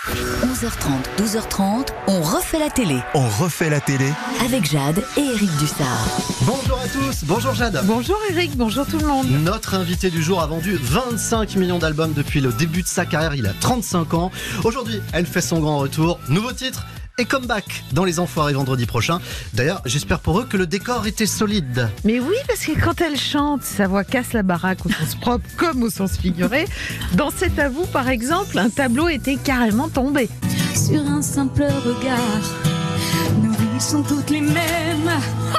11h30, 12h30, on refait la télé. On refait la télé Avec Jade et Eric Dussard. Bonjour à tous, bonjour Jade. Bonjour Eric, bonjour tout le monde. Notre invité du jour a vendu 25 millions d'albums depuis le début de sa carrière, il a 35 ans. Aujourd'hui, elle fait son grand retour. Nouveau titre et comeback dans Les Enfoirés vendredi prochain. D'ailleurs, j'espère pour eux que le décor était solide. Mais oui, parce que quand elle chante, sa voix casse la baraque au sens propre comme au sens figuré. Dans cet avou, par exemple, un tableau était carrément tombé. Sur un simple regard, nos vies sont toutes les mêmes.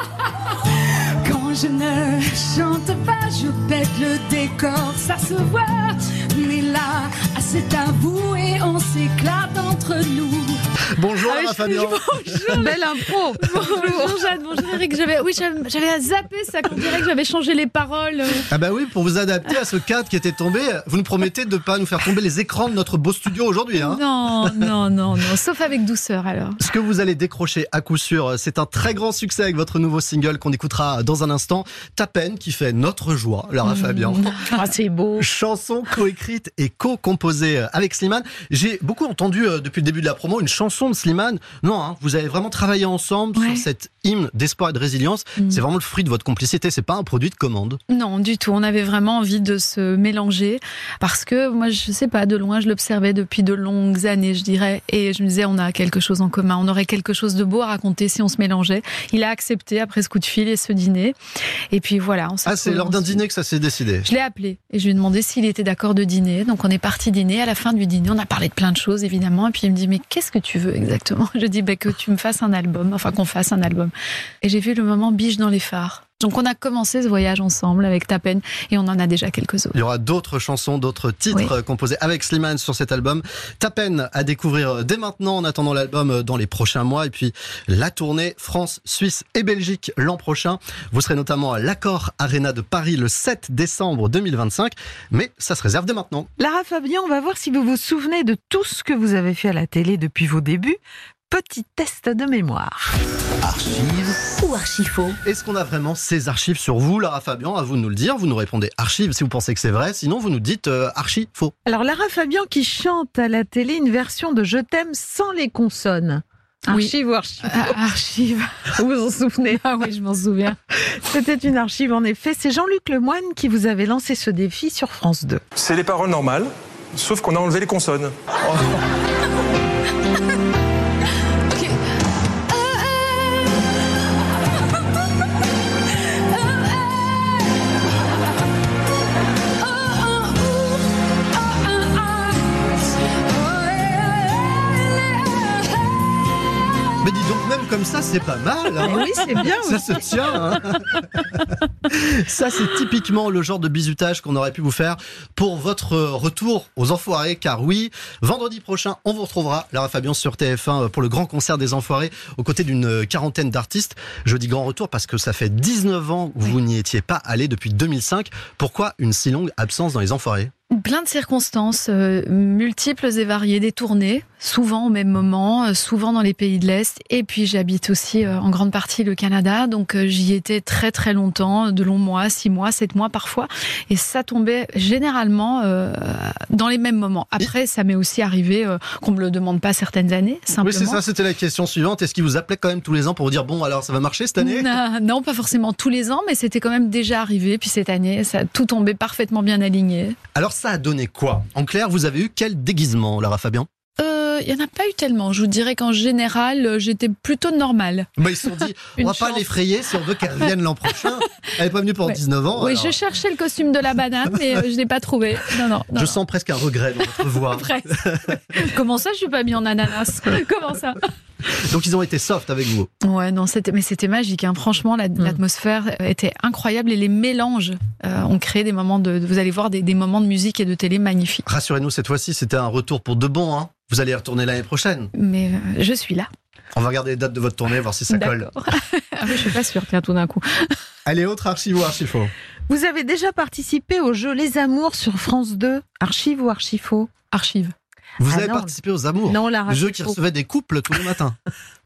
Quand je ne chante pas, je pète le décor, ça se voit. Mais là, c'est à vous et on s'éclate entre nous. Bonjour Fabien. Bonjour. Belle impro. Bonjour Jade, bonjour Eric. J'avais zappé ça quand on dirait que j'avais changé les paroles. Ah bah oui, pour vous adapter à ce cadre qui était tombé, vous nous promettez de ne pas nous faire tomber les écrans de notre beau studio aujourd'hui. Hein. Non, sauf avec douceur alors. Ce que vous allez décrocher à coup sûr, c'est un très grand succès avec votre nouveau single qu'on écoutera dans un instant. Ta peine qui fait notre joie, Lara Fabian. Ah, c'est beau. Chanson coécrite et co-composée avec Slimane. J'ai beaucoup entendu depuis le début de la promo une chanson de Slimane. Non, hein, vous avez vraiment travaillé ensemble sur cette hymne d'espoir et de résilience. C'est vraiment le fruit de votre complicité, c'est pas un produit de commande. Non, du tout. On avait vraiment envie de se mélanger parce que moi, je sais pas, de loin, je l'observais depuis de longues années, je dirais, et je me disais, on a quelque chose en commun, on aurait quelque chose de beau à raconter si on se mélangeait. Il a accepté après ce coup de fil et ce dîner. Et puis voilà. C'est lors d'un dîner que ça s'est décidé. Je l'ai appelé et je lui ai demandé s'il était d'accord de dîner. Donc on est parti dîner. À la fin du dîner, on a parlé de plein de choses évidemment. Et puis il me dit, mais qu'est-ce que tu veux exactement? Je dis, que tu me fasses un album, enfin qu'on fasse un album. Et j'ai vu le moment biche dans les phares. Donc on a commencé ce voyage ensemble avec Ta peine et on en a déjà quelques autres. Il y aura d'autres chansons, d'autres titres composés avec Slimane sur cet album. Ta peine à découvrir dès maintenant en attendant l'album dans les prochains mois. Et puis la tournée France, Suisse et Belgique l'an prochain. Vous serez notamment à l'Accor Arena de Paris le 7 décembre 2025. Mais ça se réserve dès maintenant. Lara Fabian, on va voir si vous vous souvenez de tout ce que vous avez fait à la télé depuis vos débuts. Petit test de mémoire. Archives ou archifaux? Est-ce qu'on a vraiment ces archives sur vous, Lara Fabian? À vous de nous le dire. Vous nous répondez archives si vous pensez que c'est vrai. Sinon, vous nous dites archi faux. Alors, Lara Fabian qui chante à la télé une version de Je t'aime sans les consonnes. Archive ou archive? Archive. Vous vous en souvenez? Ah oui, je m'en souviens. C'était une archive en effet. C'est Jean-Luc Lemoyne qui vous avait lancé ce défi sur France 2. C'est les paroles normales, sauf qu'on a enlevé les consonnes. Mais dis donc, même comme ça, c'est pas mal. Hein. Oui, c'est bien. Ça se tient. Hein. Ça, c'est typiquement le genre de bizutage qu'on aurait pu vous faire pour votre retour aux Enfoirés. Car oui, vendredi prochain, on vous retrouvera, Lara Fabian, sur TF1 pour le grand concert des Enfoirés, aux côtés d'une quarantaine d'artistes. Je dis grand retour parce que ça fait 19 ans que vous n'y étiez pas allé depuis 2005. Pourquoi une si longue absence dans les Enfoirés ? Plein de circonstances multiples et variées, des tournées, souvent au même moment, souvent dans les pays de l'Est. Et puis j'habite aussi en grande partie le Canada, donc j'y étais très très longtemps, de longs mois, 6 mois, 7 mois parfois. Et ça tombait généralement dans les mêmes moments. Après, ça m'est aussi arrivé qu'on me le demande pas certaines années, simplement. Oui, c'est ça, c'était la question suivante. Est-ce qu'il vous appelait quand même tous les ans pour vous dire, bon, alors ça va marcher cette année ? Non, pas forcément tous les ans, mais c'était quand même déjà arrivé. Puis cette année, ça a tout tombé parfaitement bien aligné. Alors ça a donné quoi? En clair, vous avez eu quel déguisement, Lara Fabian? Il n'y en a pas eu tellement. Je vous dirais qu'en général, j'étais plutôt normale. Bah, ils se sont dit, on va pas l'effrayer si on veut qu'elle revienne l'an prochain. Elle n'est pas venue pendant 19 ans. Oui, alors... je cherchais le costume de la banane, mais je ne l'ai pas trouvé. Non. Je sens presque un regret dans votre voix. Comment ça, je suis pas mis en ananas? Comment ça? Donc ils ont été soft avec vous. Ouais, non, c'était magique. Hein. Franchement, l'atmosphère était incroyable et les mélanges ont créé des moments vous allez voir des moments de musique et de télé magnifiques. Rassurez-nous, cette fois-ci, c'était un retour pour de bon. Hein. Vous allez y retourner l'année prochaine. Mais je suis là. On va regarder les dates de votre tournée, voir si ça colle. Je suis pas sûre, tiens, tout d'un coup. Allez, autre archive ou archifaux? Vous avez déjà participé au jeu Les Amours sur France 2. Archive ou archifaux? Archive. Vous avez participé aux Amours? Non, le jeu qui recevait des couples tous les matins.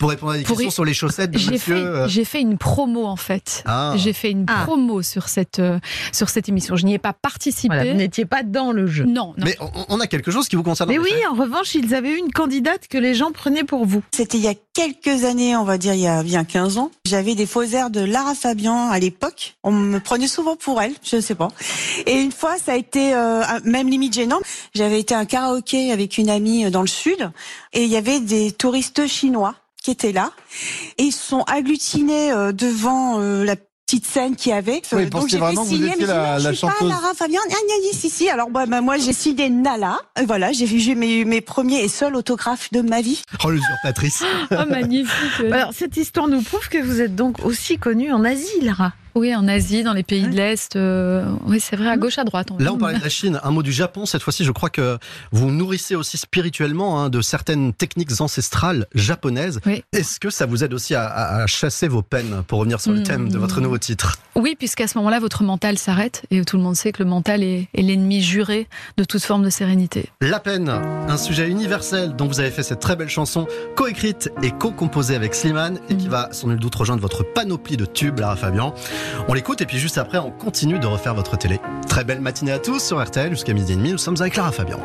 pour répondre à des questions sur les chaussettes de monsieur. J'ai fait une promo en fait. J'ai fait une promo sur cette émission. Je n'y ai pas participé. Voilà, vous n'étiez pas dans le jeu. Non. Mais on a quelque chose qui vous concerne. Mais oui, en revanche, ils avaient eu une candidate que les gens prenaient pour vous. C'était il y a quelques années, on va dire il y a bien 15 ans. J'avais des faux airs de Lara Fabian à l'époque. On me prenait souvent pour elle, je ne sais pas. Et une fois, ça a été même limite gênant. J'avais été à un karaoké avec une amie dans le sud et il y avait des touristes chinois qui étaient là et ils se sont agglutinés devant la petite scène qu'il y avait. Oui, donc j'ai vraiment signé, que vous étiez la je suis chanteuse. pas Lara Fabian. Si. Alors moi j'ai signé Nala. Et voilà, j'ai mes premiers et seuls autographes de ma vie. Oh, l'usurpatrice. Oh, magnifique. Alors, cette histoire nous prouve que vous êtes donc aussi connue en Asie, Lara. Oui, en Asie, dans les pays de l'Est. Oui, c'est vrai, à gauche, à droite. Là, on parlait de la Chine. Un mot du Japon. Cette fois-ci, je crois que vous nourrissez aussi spirituellement de certaines techniques ancestrales japonaises. Oui. Est-ce que ça vous aide aussi à chasser vos peines, pour revenir sur le thème de votre nouveau titre? Oui, puisqu'à ce moment-là, votre mental s'arrête. Et tout le monde sait que le mental est l'ennemi juré de toute forme de sérénité. La peine, un sujet universel dont vous avez fait cette très belle chanson, coécrite et co-composée avec Slimane, et qui va sans nul doute rejoindre votre panoplie de tubes, Lara Fabian. On l'écoute et puis juste après, on continue de refaire votre télé. Très belle matinée à tous sur RTL, jusqu'à 12h30, nous sommes avec Lara Fabian.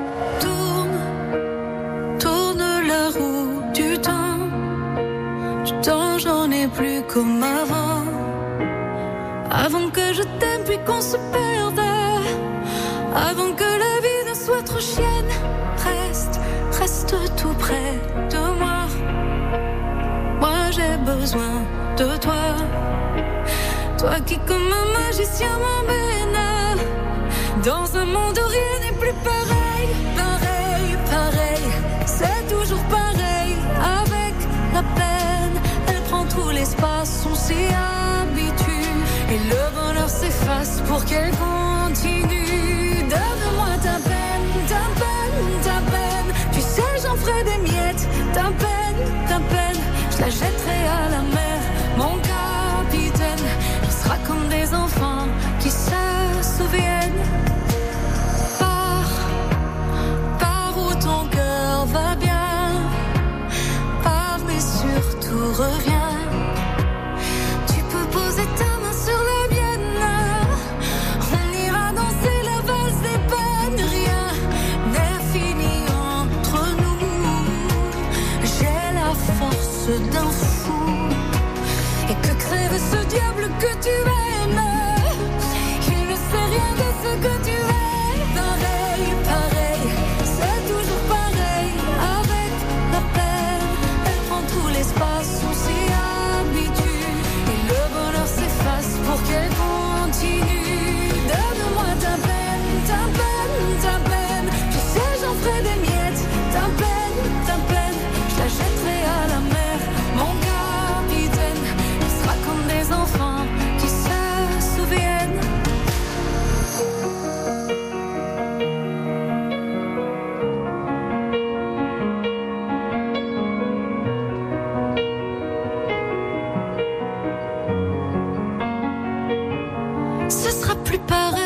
Tourne la roue du temps, j'en ai plus comme avant. Avant que je t'aime puis qu'on se perde, avant que la vie ne soit trop chienne, reste tout près de moi. Moi j'ai besoin de toi. Toi qui comme un magicien m'emmène dans un monde où rien n'est plus pareil. Pareil, c'est toujours pareil. Avec la peine, elle prend tout l'espace, on s'y habitue. Et le bonheur s'efface pour qu'elle continue. Donne-moi ta peine. Tu sais, j'en ferai des miettes. Ta peine, je la jetterai à la mer. Mon capitaine, on sera comme des enfants qui se souviennent. Par où ton cœur va bien. Pars mais surtout reviens. Tu peux poser ta main sur la mienne. On ira danser la valse des peines. Rien n'est fini entre nous. J'ai la force d'un fou. Et que crève ce diable que tu aimes. Il ne sait rien de ce que tu es. Pareil, c'est toujours pareil. Avec la peine, elle prend tout l'espace, on s'y habitue. Et le bonheur s'efface pour qu'elle continue. Donne-moi ta peine. Tu sais, j'en ferai des miettes. Ta peine, je la jetterai à la mer. Mon capitaine, on sera comme des enfants qui se souviennent. Ce sera plus pareil.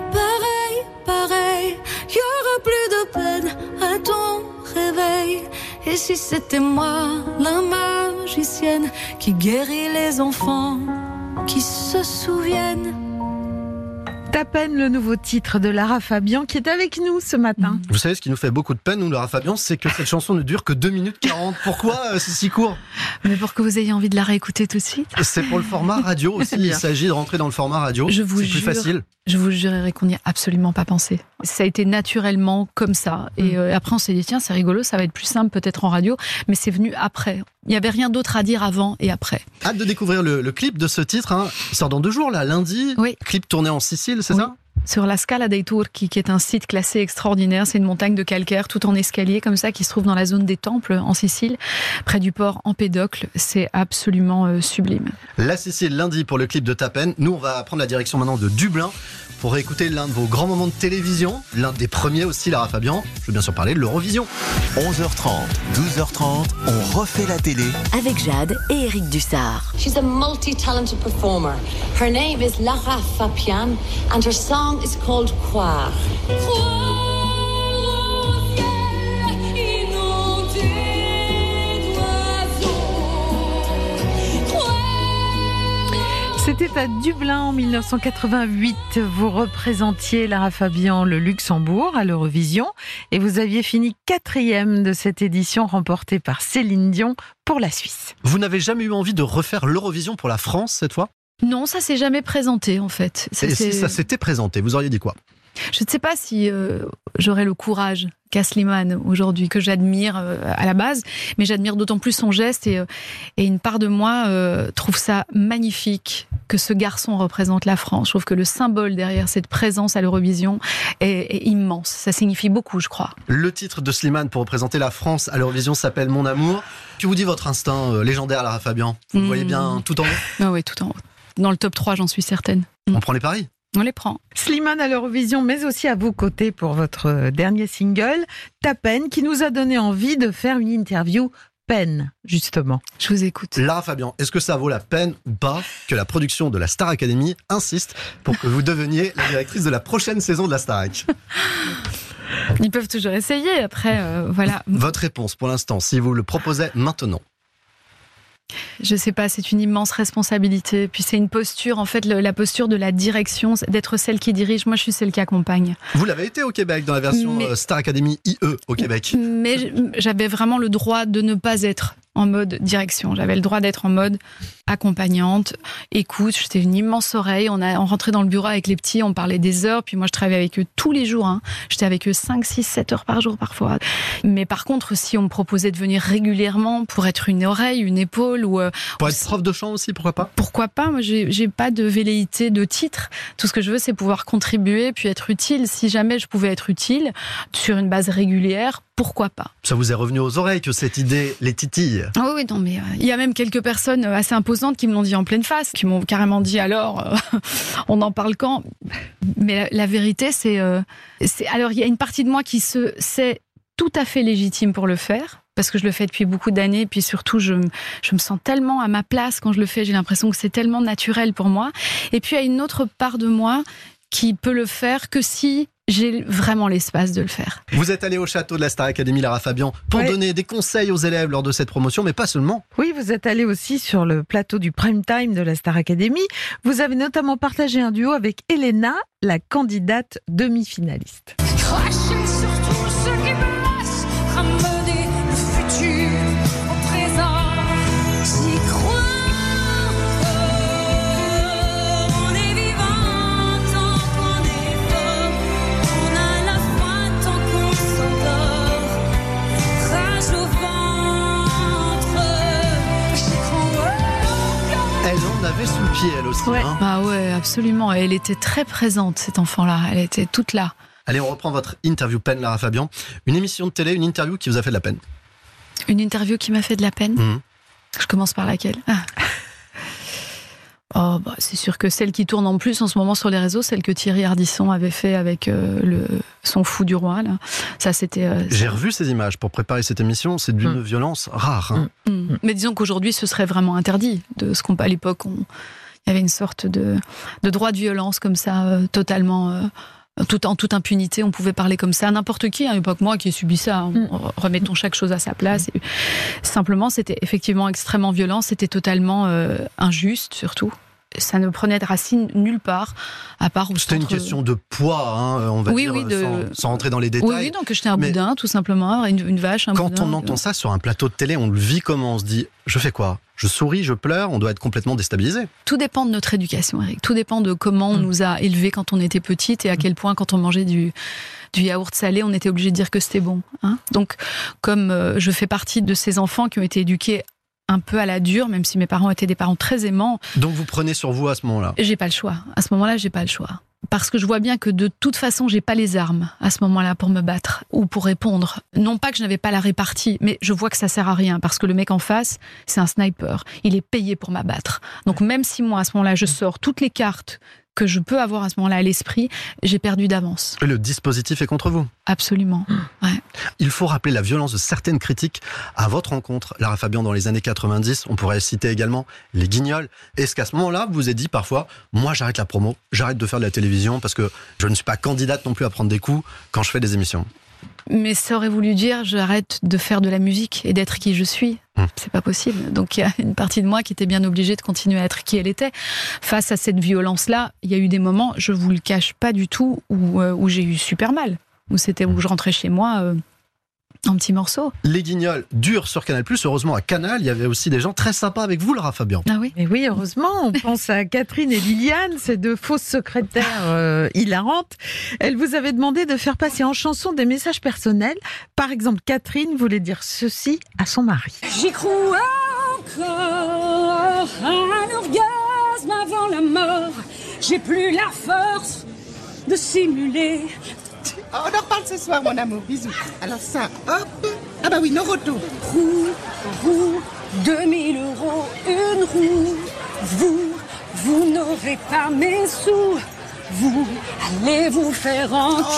Y aura plus de peine à ton réveil. Et si c'était moi, la magicienne, qui guérit les enfants qui se souviennent. Ta peine, le nouveau titre de Lara Fabian qui est avec nous ce matin. Vous savez, ce qui nous fait beaucoup de peine, nous, Lara Fabian, c'est que cette chanson ne dure que 2 minutes 40. Pourquoi c'est si court? Mais pour que vous ayez envie de la réécouter tout de suite. C'est pour le format radio aussi. Il s'agit de rentrer dans le format radio. Je vous c'est plus jure, facile. Je vous jurerai qu'on n'y a absolument pas pensé. Ça a été naturellement comme ça. Et après, on s'est dit, tiens, c'est rigolo, ça va être plus simple peut-être en radio. Mais c'est venu après. Il n'y avait rien d'autre à dire avant et après. Hâte de découvrir le clip de ce titre. Hein. Il sort dans 2 jours, là, lundi. Oui. Clip tourné en Sicile, c'est ça? Sur la Scala dei Turchi, qui est un site classé extraordinaire. C'est une montagne de calcaire, tout en escalier, comme ça, qui se trouve dans la zone des Temples, en Sicile, près du port Empédocle. C'est absolument sublime. La Sicile, lundi, pour le clip de Ta peine. Nous, on va prendre la direction maintenant de Dublin pour réécouter l'un de vos grands moments de télévision. L'un des premiers aussi, Lara Fabian. Je veux bien sûr parler de l'Eurovision. 11h30, 12h30, on refait la télé. Avec Jade et Eric Dussard. She's a multi-talented performer. Her name is Lara Fabian and her song is called Croire. C'était à Dublin en 1988. Vous représentiez Lara Fabian, le Luxembourg, à l'Eurovision. Et vous aviez fini 4e de cette édition remportée par Céline Dion pour la Suisse. Vous n'avez jamais eu envie de refaire l'Eurovision pour la France cette fois ? Non, ça s'est jamais présenté en fait. Et si ça s'était présenté, vous auriez dit quoi ? Je ne sais pas si j'aurais le courage qu'a Slimane aujourd'hui, que j'admire à la base, mais j'admire d'autant plus son geste et une part de moi trouve ça magnifique que ce garçon représente la France. Je trouve que le symbole derrière cette présence à l'Eurovision est immense. Ça signifie beaucoup, je crois. Le titre de Slimane pour représenter la France à l'Eurovision s'appelle Mon amour. Que vous dit votre instinct légendaire, Lara Fabian ? Vous le voyez bien tout en haut ? Ah oui, tout en haut. Dans le top 3, j'en suis certaine. On prend les paris ? On les prend. Slimane à l'Eurovision, mais aussi à vos côtés pour votre dernier single, Ta peine, qui nous a donné envie de faire une interview peine, justement. Je vous écoute. Lara Fabian, est-ce que ça vaut la peine ou pas que la production de la Star Academy insiste pour que vous deveniez la directrice de la prochaine saison de la Starac ? Ils peuvent toujours essayer, après, voilà. Votre réponse pour l'instant, si vous le proposez maintenant ? Je sais pas, c'est une immense responsabilité. Puis c'est une posture, en fait, la posture de la direction, d'être celle qui dirige. Moi, je suis celle qui accompagne. Vous l'avez été au Québec, dans la version Star Academy IE au Québec. Mais j'avais vraiment le droit de ne pas être en mode direction. J'avais le droit d'être en mode accompagnante, écoute. J'étais une immense oreille. On rentrait dans le bureau avec les petits, on parlait des heures. Puis moi, je travaillais avec eux tous les jours. J'étais avec eux 5, 6, 7 heures par jour parfois. Mais par contre, si on me proposait de venir régulièrement pour être une oreille, une épaule ou... pour être prof de chant aussi, pourquoi pas ? Pourquoi pas ? Moi, j'ai pas de velléité de titre. Tout ce que je veux, c'est pouvoir contribuer puis être utile. Si jamais je pouvais être utile sur une base régulière, pourquoi pas ? Ça vous est revenu aux oreilles que cette idée les titille ? Ah oui, non, mais il y a même quelques personnes assez imposantes qui me l'ont dit en pleine face, qui m'ont carrément dit alors, on en parle quand ? Mais la vérité, c'est alors il y a une partie de moi qui c'est tout à fait légitime pour le faire. Parce que je le fais depuis beaucoup d'années, et puis surtout, je me sens tellement à ma place quand je le fais. J'ai l'impression que c'est tellement naturel pour moi. Et puis, il y a une autre part de moi qui peut le faire que si j'ai vraiment l'espace de le faire. Vous êtes allé au château de la Star Academy, Lara Fabian, pour donner des conseils aux élèves lors de cette promotion, mais pas seulement. Oui, vous êtes allé aussi sur le plateau du prime time de la Star Academy. Vous avez notamment partagé un duo avec Elena, la candidate demi-finaliste. Cracher sur tout ce qui me laisse ramener le futur au présent. J'y crois encore. On est vivant tant qu'on est fort. On a la foi tant qu'on s'endort. Rage au ventre. J'y crois encore. Elle en avait sous le pied, elle aussi. Ouais. Hein. Ah ouais, absolument. Elle était très présente, cet enfant-là. Elle était toute là. Allez, on reprend votre interview peine, Lara Fabian. Une émission de télé, une interview qui vous a fait de la peine. Une interview qui m'a fait de la peine. Je commence par laquelle ? Oh, bah, c'est sûr que celle qui tourne en plus en ce moment sur les réseaux, celle que Thierry Ardisson avait fait avec son fou du roi. Là. Ça, c'était. J'ai revu ces images pour préparer cette émission. C'est d'une violence rare. Hein. Mais disons qu'aujourd'hui, ce serait vraiment interdit. De ce qu'on, à l'époque, il y avait une sorte de droit de violence comme ça, totalement. En toute impunité, on pouvait parler comme ça à n'importe qui, hein, pas que moi qui ai subi ça. Remettons chaque chose à sa place. Et simplement, c'était effectivement extrêmement violent, c'était totalement injuste, surtout. Ça ne prenait de racine nulle part, à part au C'était une question de poids, hein, on va dire, sans rentrer dans les détails. Oui, donc j'étais un boudin, tout simplement, une vache, un boudin. Quand on entend ça sur un plateau de télé, on le vit comment ? On se dit, je fais quoi ? Je souris, je pleure, on doit être complètement déstabilisé. Tout dépend de notre éducation, Eric. Tout dépend de comment on nous a élevés quand on était petite et à quel point, quand on mangeait du yaourt salé, on était obligé de dire que c'était bon. Hein. Donc, comme je fais partie de ces enfants qui ont été éduqués un peu à la dure, même si mes parents étaient des parents très aimants. Donc vous prenez sur vous à ce moment-là ? J'ai pas le choix. À ce moment-là, j'ai pas le choix. Parce que je vois bien que de toute façon, j'ai pas les armes à ce moment-là pour me battre ou pour répondre. Non pas que je n'avais pas la répartie, mais je vois que ça sert à rien parce que le mec en face, c'est un sniper. Il est payé pour m'abattre. Donc même si moi, à ce moment-là, je sors toutes les cartes que je peux avoir à ce moment-là à l'esprit, j'ai perdu d'avance. Le dispositif est contre vous ? Absolument, ouais. Il faut rappeler la violence de certaines critiques à votre rencontre, Lara Fabian, dans les années 90. On pourrait citer également les Guignols. Est-ce qu'à ce moment-là, vous vous êtes dit parfois, moi j'arrête la promo, j'arrête de faire de la télévision parce que je ne suis pas candidate non plus à prendre des coups quand je fais des émissions ? Mais ça aurait voulu dire j'arrête de faire de la musique et d'être qui je suis. C'est pas possible. Donc il y a une partie de moi qui était bien obligée de continuer à être qui elle était. Face à cette violence-là, il y a eu des moments, je vous le cache pas du tout, où j'ai eu super mal. Où je rentrais chez moi en petits morceaux. Les Guignols durent sur Canal+. Heureusement, à Canal, il y avait aussi des gens très sympas avec vous, Lara Fabian. Ah oui. Et oui, heureusement, on pense à Catherine et Liliane, ces deux fausses secrétaires hilarantes. Elles vous avaient demandé de faire passer en chanson des messages personnels. Par exemple, Catherine voulait dire ceci à son mari. J'y crois encore à un orgasme avant la mort. J'ai plus la force de simuler. On en reparle ce soir, mon amour. Bisous. Alors ça, hop. Ah bah oui, nos retours. Roue, 2000 euros, une roue. Vous n'aurez pas mes sous. Vous allez vous faire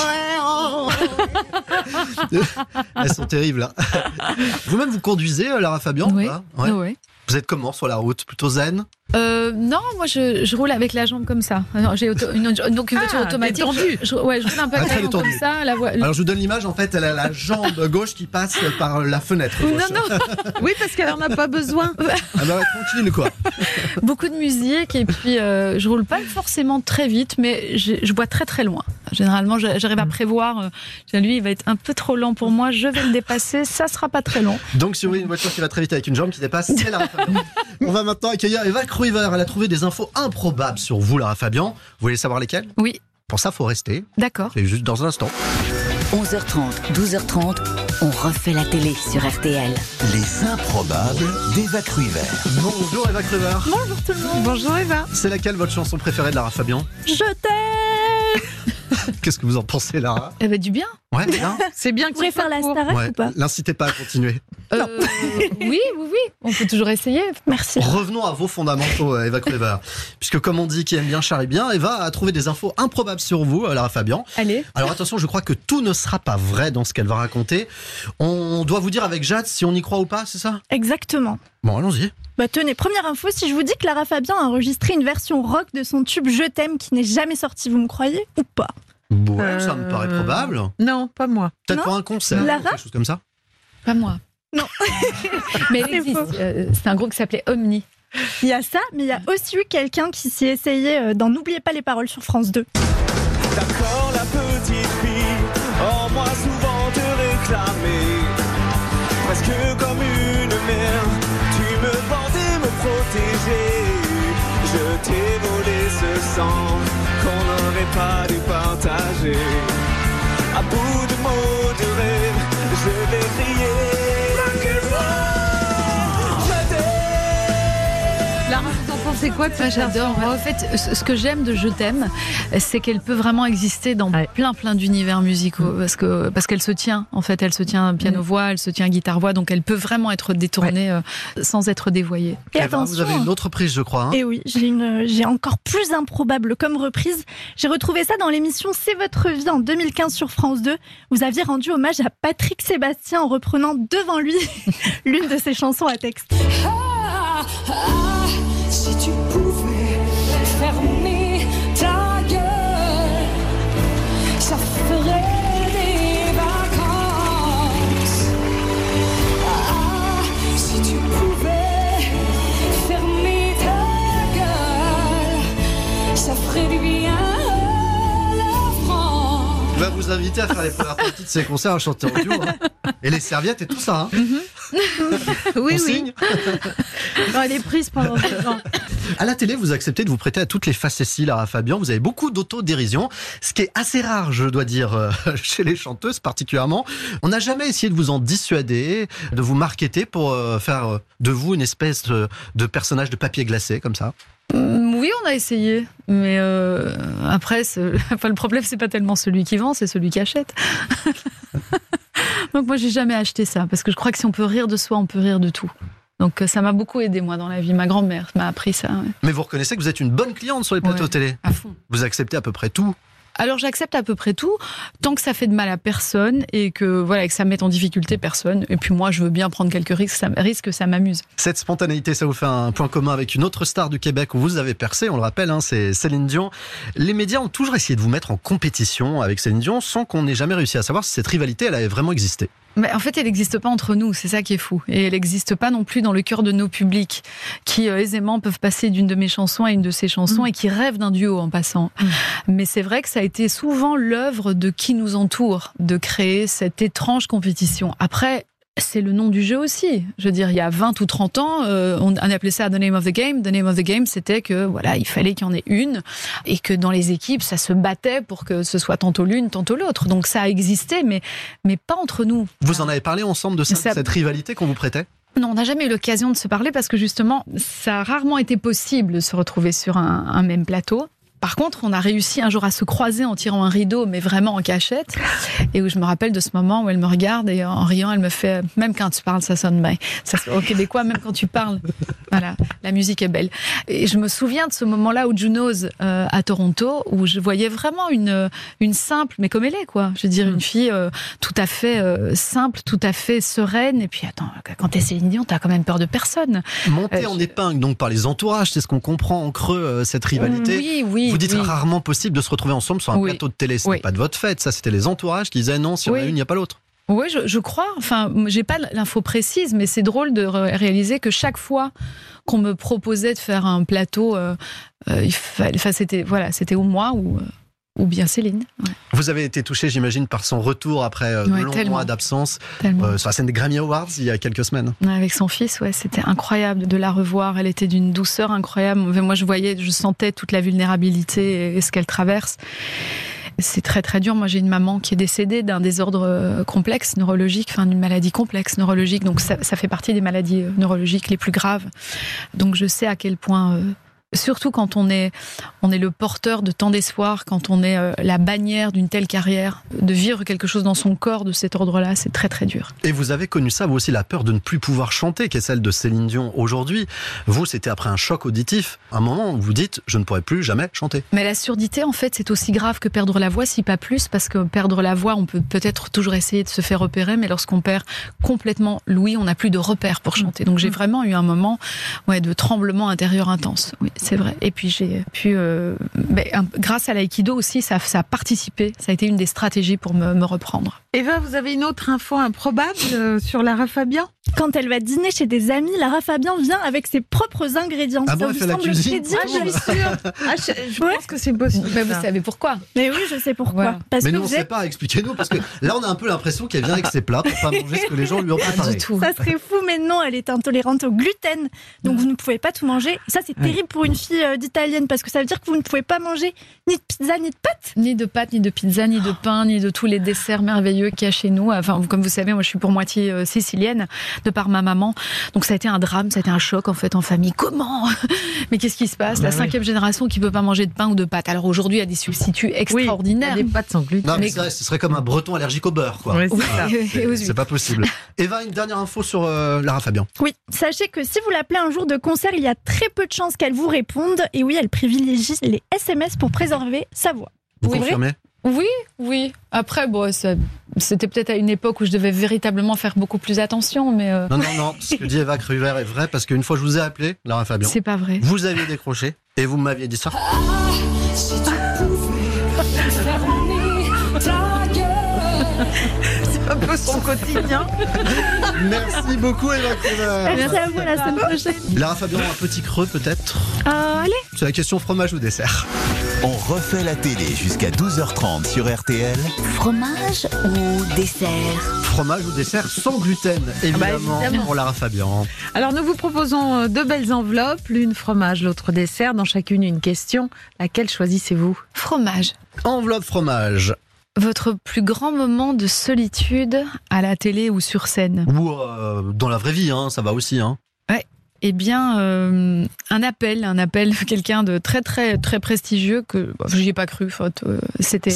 Elles sont terribles, là. Vous-même, vous conduisez, Lara Fabian? Oui. Ouais. Vous êtes comment sur la route? Plutôt zen? Non, moi je roule avec la jambe comme ça. Alors, j'ai une voiture automatique. Je roule un peu avec la jambe comme ça. Alors je vous donne l'image, en fait, elle a la jambe gauche qui passe par la fenêtre gauche. Non. Oui, parce qu'elle en a pas besoin. Ah bah tranquille, quoi. Beaucoup de musique et puis je roule pas forcément très vite, mais je vois très très loin. Généralement, j'arrive à prévoir. Lui, il va être un peu trop lent pour moi. Je vais le dépasser. Ça sera pas très long. Donc si vous voulez une voiture qui va très vite avec une jambe qui dépasse, c'est Lara Fabian. On va maintenant accueillir Eva Cruiver. Elle a trouvé des infos improbables sur vous, Lara Fabian. Vous voulez savoir lesquelles? Oui. Pour ça, faut rester. D'accord. C'est juste dans un instant. 11h30, 12h30, on refait la télé sur RTL. Les improbables d'Eva Cruiver. Bonjour Eva Cruiver. Bonjour tout le monde. Bonjour Eva. C'est laquelle votre chanson préférée de Lara Fabian? Je t'aime. Qu'est-ce que vous en pensez, Lara? Eh ben, du bien. Ouais, bien. C'est bien que Vous voulez faire la Starac ou pas? L'incitez pas à continuer. Oui. On peut toujours essayer. Merci. Revenons à vos fondamentaux, Eva Cruiver. Puisque comme on dit, qui aime bien charrie bien, Eva a trouvé des infos improbables sur vous, Lara Fabian. Allez. Alors attention, je crois que tout ne sera pas vrai dans ce qu'elle va raconter. On doit vous dire avec Jade si on y croit ou pas, c'est ça? Exactement. Bon, allons-y. Bah tenez, première info, si je vous dis que Lara Fabian a enregistré une version rock de son tube Je t'aime qui n'est jamais sorti, vous me croyez ou pas? Ouais, ça me paraît probable. Non, pas moi. Peut-être Non. pour un concert, Lara quelque chose comme ça. Pas moi. Non. Mais C'est il existe. faux. C'est un groupe qui s'appelait Omni. Il y a ça, mais il y a aussi eu quelqu'un qui s'y essayait dans N'oubliez pas les paroles sur France 2. D'accord, la petite fille, en moi souvent te réclamer. Presque comme une mère, tu me portais me protéger. Je t'ai volé ce sang qu'on n'aurait pas dû partager. À bout de mots de rêve, je vais crier. Lara, vous en pensez quoi de cette J'adore. chanson? En fait, ce que j'aime de Je t'aime, c'est qu'elle peut vraiment exister dans plein d'univers musicaux parce qu'elle se tient. En fait, elle se tient piano-voix, elle se tient guitare-voix, donc elle peut vraiment être détournée sans être dévoyée. Et Eva, attention, vous avez une autre prise, je crois. Hein. Et oui, j'ai encore plus improbable comme reprise. J'ai retrouvé ça dans l'émission C'est votre vie en 2015 sur France 2. Vous aviez rendu hommage à Patrick Sébastien en reprenant devant lui l'une de ses chansons à texte. Si tu pouvais fermer ta gueule, ça ferait des vacances. Si tu pouvais fermer ta gueule, ça ferait du bien à la France. Il va vous inviter à faire les premières parties de ses concerts à chanter en duo. Hein. Et les serviettes et tout ça. Hein. Oui. Signe. Non, elle est prise pendant 2 ans. À la télé, vous acceptez de vous prêter à toutes les facéties, Lara Fabian. Vous avez beaucoup d'autodérision, ce qui est assez rare, je dois dire, chez les chanteuses particulièrement. On n'a jamais essayé de vous en dissuader, de vous marketer pour faire de vous une espèce de personnage de papier glacé, comme ça. Oui, on a essayé, mais après, le problème, c'est pas tellement celui qui vend, c'est celui qui achète. Donc moi, j'ai jamais acheté ça, parce que je crois que si on peut rire de soi, on peut rire de tout. Donc ça m'a beaucoup aidé, moi, dans la vie. Ma grand-mère m'a appris ça. Ouais. Mais vous reconnaissez que vous êtes une bonne cliente sur les plateaux télé. À fond. Vous acceptez à peu près tout. Alors j'accepte à peu près tout, tant que ça fait de mal à personne et que ça mette en difficulté personne. Et puis moi, je veux bien prendre quelques risques, ça m'amuse. Cette spontanéité, ça vous fait un point commun avec une autre star du Québec où vous avez percé, on le rappelle, c'est Céline Dion. Les médias ont toujours essayé de vous mettre en compétition avec Céline Dion sans qu'on n'ait jamais réussi à savoir si cette rivalité, elle avait vraiment existé. Mais en fait, elle n'existe pas entre nous, c'est ça qui est fou. Et elle n'existe pas non plus dans le cœur de nos publics, qui aisément peuvent passer d'une de mes chansons à une de ses chansons et qui rêvent d'un duo en passant. Mais c'est vrai que ça a été souvent l'œuvre de qui nous entoure, de créer cette étrange compétition. Après, c'est le nom du jeu aussi. Je veux dire, il y a 20 ou 30 ans, on appelait ça The Name of the Game. The Name of the Game, c'était que il fallait qu'il y en ait une et que dans les équipes, ça se battait pour que ce soit tantôt l'une, tantôt l'autre. Donc ça a existé, mais pas entre nous. Vous en avez parlé ensemble de cette rivalité qu'on vous prêtait ? Non, on n'a jamais eu l'occasion de se parler parce que justement, ça a rarement été possible de se retrouver sur un même plateau. Par contre, on a réussi un jour à se croiser en tirant un rideau, mais vraiment en cachette. Et où je me rappelle de ce moment où elle me regarde et en riant, elle me fait « Même quand tu parles, ça sonne bien. » Au québécois, même quand tu parles, voilà, la musique est belle. Et je me souviens de ce moment-là au Junos à Toronto, où je voyais vraiment une simple, mais comme elle est, quoi. Je veux dire, une fille tout à fait simple, tout à fait sereine. Et puis, attends, quand t'es Céline Dion, t'as quand même peur de personne. Montée en épingle, donc par les entourages, c'est ce qu'on comprend en creux, cette rivalité. Oui. Vous dites rarement possible de se retrouver ensemble sur un plateau de télé. Ce n'est pas de votre fait, ça, c'était les entourages qui disaient non, si on a une, il n'y a pas l'autre. Oui, je crois. Enfin, j'ai pas l'info précise, mais c'est drôle de réaliser que chaque fois qu'on me proposait de faire un plateau, c'était ou moi ou bien Céline. Ouais. Vous avez été touché, j'imagine, par son retour après de longs mois d'absence sur la scène des Grammy Awards il y a quelques semaines. Avec son fils, c'était incroyable de la revoir. Elle était d'une douceur incroyable. Moi, je sentais toute la vulnérabilité et ce qu'elle traverse. C'est très très dur. Moi, j'ai une maman qui est décédée d'un désordre complexe neurologique, d'une maladie complexe neurologique. Donc ça fait partie des maladies neurologiques les plus graves. Donc je sais à quel point... Surtout quand on est le porteur de tant d'espoir, quand on est la bannière d'une telle carrière, de vivre quelque chose dans son corps de cet ordre-là, c'est très très dur. Et vous avez connu ça, vous aussi, la peur de ne plus pouvoir chanter, qui est celle de Céline Dion aujourd'hui. Vous, c'était après un choc auditif, un moment où vous dites « je ne pourrai plus jamais chanter ». Mais la surdité, en fait, c'est aussi grave que perdre la voix, si pas plus, parce que perdre la voix, on peut peut-être toujours essayer de se faire repérer, mais lorsqu'on perd complètement l'ouïe, on n'a plus de repères pour chanter. Donc j'ai vraiment eu un moment de tremblement intérieur intense. Oui. C'est vrai. Et puis j'ai pu, grâce à l'aïkido aussi, ça a participé. Ça a été une des stratégies pour me reprendre. Eva, vous avez une autre info improbable sur Lara Fabian ? Quand elle va dîner chez des amis, Lara Fabian vient avec ses propres ingrédients. Ah bon, elle fait la cuisine ? Je suis sûre. Je pense que c'est possible. Mais vous savez pourquoi ? Mais oui, je sais pourquoi. Voilà. Mais nous, on ne sait pas. Expliquez-nous, parce que là, on a un peu l'impression qu'elle vient avec ses plats pour pas manger ce que les gens lui ont préparé. Du tout. Ça serait fou, mais non, elle est intolérante au gluten. Donc vous ne pouvez pas tout manger. Ça, c'est terrible pour une fille d'italienne, parce que ça veut dire que vous ne pouvez pas manger ni de pizza, ni de pâtes. Ni de pâtes, ni de pizza, ni de pain, ni de tous les desserts merveilleux qu'il y a chez nous. Enfin, comme vous savez, moi, je suis pour moitié sicilienne, de par ma maman. Donc ça a été un drame, ça a été un choc en fait en famille. Comment ? Mais qu'est-ce qui se passe ? La 5e génération qui peut pas manger de pain ou de pâtes. Alors aujourd'hui, il y a des substituts extraordinaires. Des pâtes sans gluten. Non, mais ce serait comme un Breton allergique au beurre, quoi. Oui, c'est pas possible. Eva, une dernière info sur Lara Fabian. Oui, sachez que si vous l'appelez un jour de concert, il y a très peu de chances qu'elle vous réponde. Et oui, elle privilégie les SMS pour préserver sa voix. Vous confirmez ? Oui. Après, c'était peut-être à une époque où je devais véritablement faire beaucoup plus attention, mais... Non. Ce que dit Eva Cruver est vrai, parce qu'une fois je vous ai appelé, Lara Fabian. C'est pas vrai. Vous aviez décroché, et vous m'aviez dit ça. C'est un peu son quotidien. Merci beaucoup, Eva Cruver. Merci à vous, à la semaine prochaine. Lara Fabian, un petit creux peut-être. Allez. C'est la question fromage ou dessert. On refait la télé jusqu'à 12h30 sur RTL. Fromage ou dessert ? Fromage ou dessert sans gluten, évidemment, pour Lara Fabian. Alors nous vous proposons 2 belles enveloppes, l'une fromage, l'autre dessert, dans chacune une question. Laquelle choisissez-vous ? Fromage. Enveloppe fromage. Votre plus grand moment de solitude à la télé ou sur scène ? Ou dans la vraie vie, ça va aussi. Ouais. Eh bien, un appel de quelqu'un de très très très prestigieux que j'y ai pas cru. C'était qui ?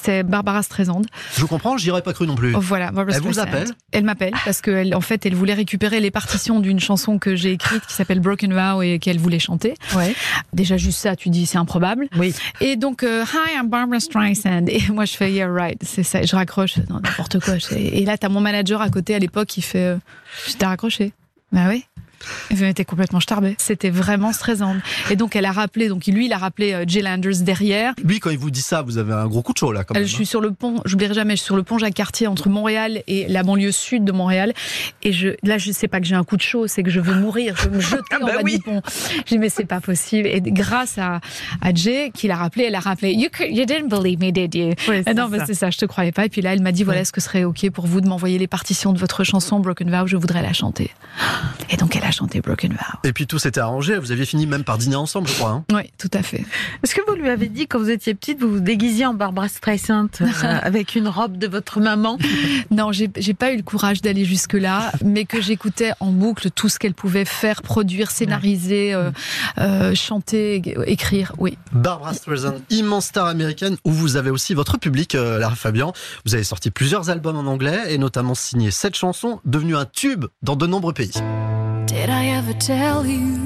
C'était Barbara Streisand. Je comprends, j'y aurais pas cru non plus. Voilà, Barbara Elle vous Streisand. appelle ? Elle m'appelle parce qu'elle elle voulait récupérer les partitions d'une chanson que j'ai écrite qui s'appelle Broken Vow et qu'elle voulait chanter. Ouais. Déjà juste ça, tu dis c'est improbable. Oui. Et donc hi, I'm Barbara Streisand. Et moi je fais yeah right, c'est ça. Et je raccroche, non, n'importe quoi. Et là t'as mon manager à côté à l'époque qui fait je t'ai raccroché. Bah oui. Elle était complètement starbée. C'était vraiment stressant. Et donc, elle a rappelé, il a rappelé Jay Landers derrière. Lui, quand il vous dit ça, vous avez un gros coup de chaud, là, quand même. Je suis sur le pont, j'oublierai jamais, je suis sur le pont Jacques-Cartier entre Montréal et la banlieue sud de Montréal. Et là, je sais pas que j'ai un coup de chaud, c'est que je veux mourir, je veux me jeter en bas du pont. J'ai dit, mais c'est pas possible. Et grâce à Jay, qui l'a rappelé, elle a rappelé, you didn't believe me, did you? Oui, non, mais c'est ça, je te croyais pas. Et puis là, elle m'a dit, voilà, est-ce que ce serait OK pour vous de m'envoyer les partitions de votre chanson Broken Vow? Je voudrais la chanter. Et donc, elle a chanté Broken Vow. Et puis tout s'était arrangé, vous aviez fini même par dîner ensemble, je crois. Hein. Oui, tout à fait. Est-ce que vous lui avez dit, quand vous étiez petite, vous vous déguisiez en Barbara Streisand avec une robe de votre maman? Non, j'ai pas eu le courage d'aller jusque-là, mais que j'écoutais en boucle tout ce qu'elle pouvait faire, produire, scénariser, chanter, écrire, oui. Barbara Streisand, immense star américaine, où vous avez aussi votre public, Lara Fabian. Vous avez sorti plusieurs albums en anglais, et notamment signé 7 chansons, devenues un tube dans de nombreux pays. Did I ever tell you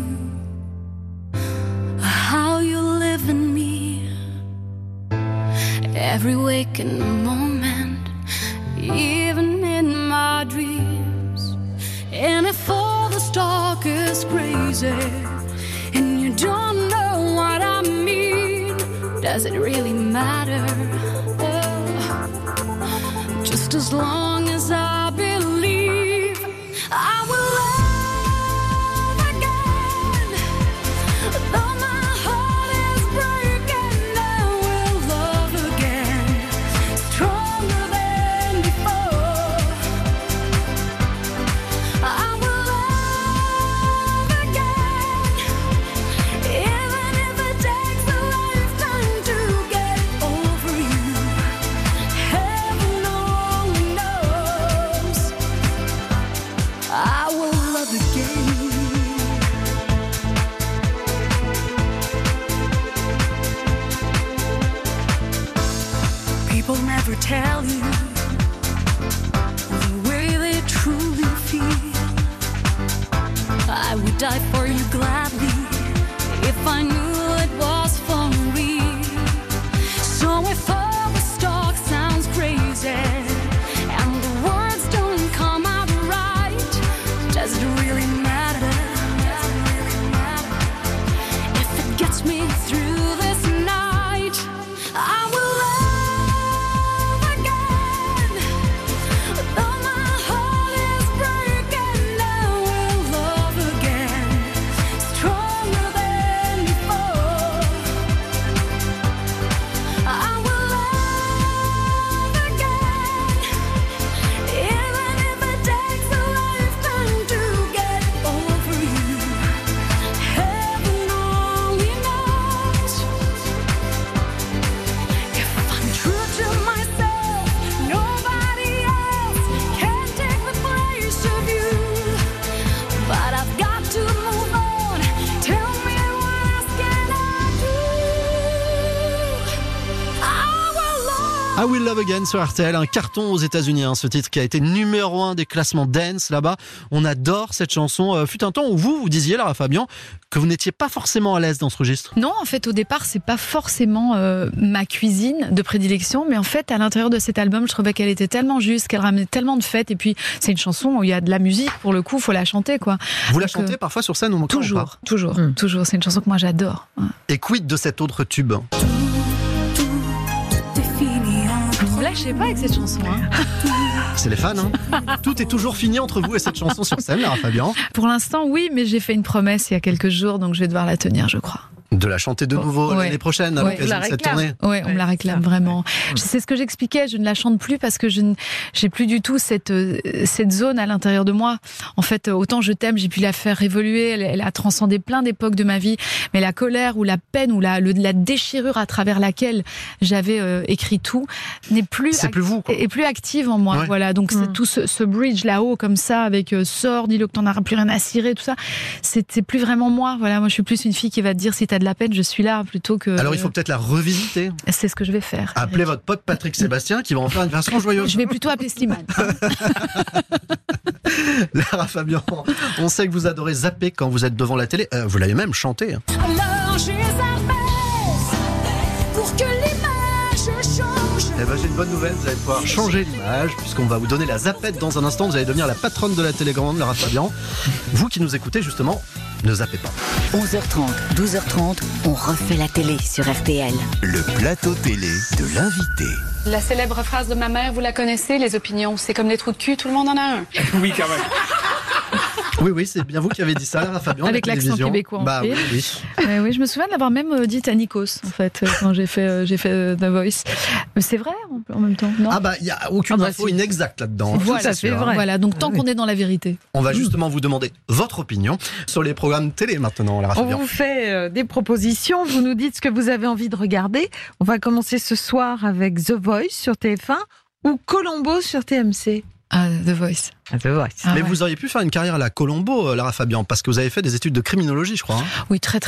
how you live in me? Every waking moment, even in my dreams. And if all this talk is crazy and you don't know what I mean, does it really matter? Just as long as I believe I will love. Tell you the way they truly feel. I would die for you gladly if I knew it was for real. So if all this talk sounds crazy and the words don't come out right, does it really matter? If it gets me through this night, I will. I Will Love Again sur RTL, un carton aux États-Unis, ce titre qui a été numéro 1 des classements dance là-bas. On adore cette chanson. Fut un temps où vous disiez, Lara Fabian, que vous n'étiez pas forcément à l'aise dans ce registre. Non, en fait, au départ, c'est pas forcément ma cuisine de prédilection, mais en fait, à l'intérieur de cet album, je trouvais qu'elle était tellement juste, qu'elle ramenait tellement de fêtes, et puis c'est une chanson où il y a de la musique, pour le coup, faut la chanter, quoi. Vous la chantez parfois sur scène ou toujours, toujours. C'est une chanson que moi j'adore. Et quid de cet autre tube? Vous lâchez pas avec cette chanson, hein. C'est les fans, hein. Tout est toujours fini entre vous et cette chanson sur scène, Lara Fabian. Pour l'instant, oui, mais j'ai fait une promesse il y a quelques jours, donc je vais devoir la tenir, je crois. De la chanter de nouveau l'année prochaine à l'occasion de cette tournée. Oui, on me la réclame vraiment. C'est ce que j'expliquais, je ne la chante plus parce que j'ai plus du tout cette zone à l'intérieur de moi. En fait, autant je t'aime, j'ai pu la faire évoluer, elle a transcendé plein d'époques de ma vie, mais la colère ou la peine ou la déchirure à travers laquelle j'avais écrit tout n'est plus, vous, quoi. Est plus active en moi. Ouais. Voilà, donc c'est tout ce bridge là-haut comme ça avec sors, dis-le que t'en as plus rien à cirer, tout ça. C'est plus vraiment moi. Voilà, moi je suis plus une fille qui va te dire si t'as t'as de la peine, je suis là plutôt que. Alors il faut peut-être la revisiter. C'est ce que je vais faire. Appelez votre pote Patrick Sébastien qui va en faire une version joyeuse. Je vais plutôt appeler Slimane. Lara Fabian, on sait que vous adorez zapper quand vous êtes devant la télé. Vous l'avez même chanté. Alors je abaisse pour que l'image change. Eh ben, j'ai une bonne nouvelle, vous allez pouvoir changer l'image puisqu'on va vous donner la zappette dans un instant. Vous allez devenir la patronne de la télégrande, Lara Fabian. Vous qui nous écoutez justement, ne zappez pas. 11h30, 12h30, on refait la télé sur RTL. Le plateau télé de l'invité. La célèbre phrase de ma mère, vous la connaissez, les opinions, c'est comme les trous de cul, tout le monde en a un. Oui, quand même. Oui, c'est bien vous qui avez dit ça, Lara Fabian. Avec l'accent québécois. Oui. Oui, je me souviens de l'avoir même dit à Nikos, en fait, quand j'ai fait The Voice. C'est vrai, en même temps, non? Il n'y a aucune info inexacte là-dedans. Voilà, c'est vrai. Voilà, donc tant qu'on est dans la vérité. On va justement vous demander votre opinion sur les programmes télé maintenant, Lara Fabian. On vous fait des propositions, vous nous dites ce que vous avez envie de regarder. On va commencer ce soir avec The Voice sur TF1 ou Colombo sur TMC. The Voice. The Voice. Mais vous auriez pu faire une carrière à la Colombo, Lara Fabian, parce que vous avez fait des études de criminologie, je crois. Oui, très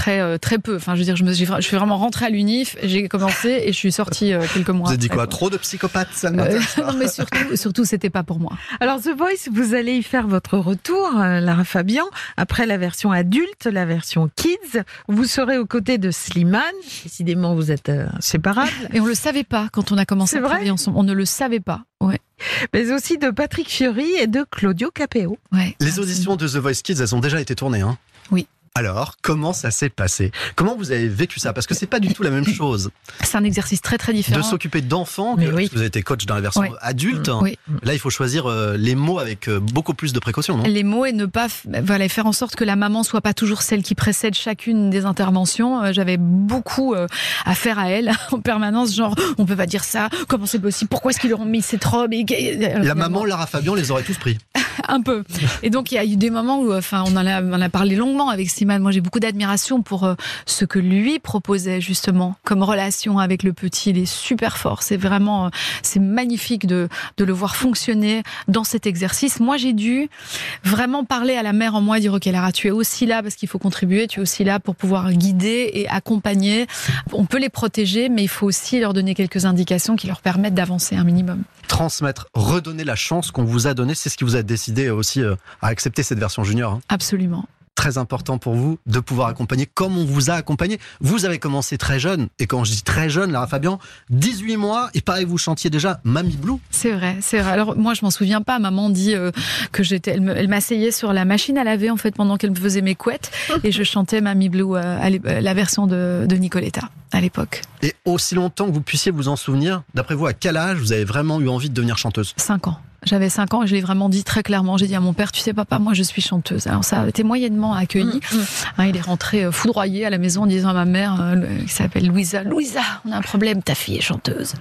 peu. Enfin, je veux dire, je suis vraiment rentrée à l'UNIF, j'ai commencé et je suis sortie quelques mois. Vous avez dit quoi? Trop de psychopathes, ça ne m'intéresse pas. Non, mais surtout, c'était pas pour moi. Alors, The Voice, vous allez y faire votre retour, Lara Fabian, après la version adulte, la version kids. Vous serez aux côtés de Slimane. Décidément, vous êtes inséparables. Et on le savait pas quand on a commencé à travailler ensemble. On ne le savait pas. Ouais. Mais aussi de Patrick Fiori et de Claudio Capéo. Ouais, les auditions de The Voice Kids, elles ont déjà été tournées, hein? Oui. Alors, comment ça s'est passé? Comment vous avez vécu ça? Parce que c'est pas du tout la même chose. C'est un exercice très très différent. De s'occuper d'enfants, parce que vous avez été coach dans la version adulte. Oui. Là, il faut choisir les mots avec beaucoup plus de précautions, non? Les mots et ne pas faire en sorte que la maman soit pas toujours celle qui précède chacune des interventions. J'avais beaucoup à faire à elle en permanence, genre on peut pas dire ça, comment c'est possible, pourquoi est-ce qu'ils leur ont mis cette robe La maman Lara Fabian les aurait tous pris. Un peu. Et donc il y a eu des moments où, on en a parlé longuement avec Slimane. Moi j'ai beaucoup d'admiration pour ce que lui proposait justement comme relation avec le petit. Il est super fort. C'est vraiment, c'est magnifique de le voir fonctionner dans cet exercice. Moi j'ai dû vraiment parler à la mère en moi et dire ok Lara, tu es aussi là parce qu'il faut contribuer, tu es aussi là pour pouvoir guider et accompagner. On peut les protéger, mais il faut aussi leur donner quelques indications qui leur permettent d'avancer un minimum. Transmettre, redonner la chance qu'on vous a donnée, c'est ce qui vous a décidé aussi à accepter cette version junior. Hein. Absolument. Très important pour vous de pouvoir accompagner comme on vous a accompagné. Vous avez commencé très jeune, et quand je dis très jeune, Lara Fabian, 18 mois, et pareil, vous chantiez déjà Mamie Blue. C'est vrai. Alors moi, je m'en souviens pas. Maman dit que elle m'asseyait sur la machine à laver en fait pendant qu'elle me faisait mes couettes, et je chantais Mamie Blue, la version de Nicoletta à l'époque. Et aussi longtemps que vous puissiez vous en souvenir, d'après vous, à quel âge vous avez vraiment eu envie de devenir chanteuse? 5 ans. J'avais 5 ans et je l'ai vraiment dit très clairement. J'ai dit à mon père, tu sais papa, moi je suis chanteuse. Alors ça a été moyennement accueilli. Il est rentré foudroyé à la maison en disant à ma mère, qui s'appelle Louisa, on a un problème, ta fille est chanteuse.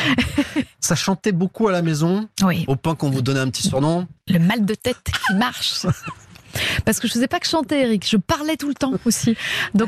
Ça chantait beaucoup à la maison, oui. Au point qu'on vous donnait un petit surnom. Le mal de tête qui marche. Parce que je faisais pas que chanter, Eric, je parlais tout le temps aussi. Donc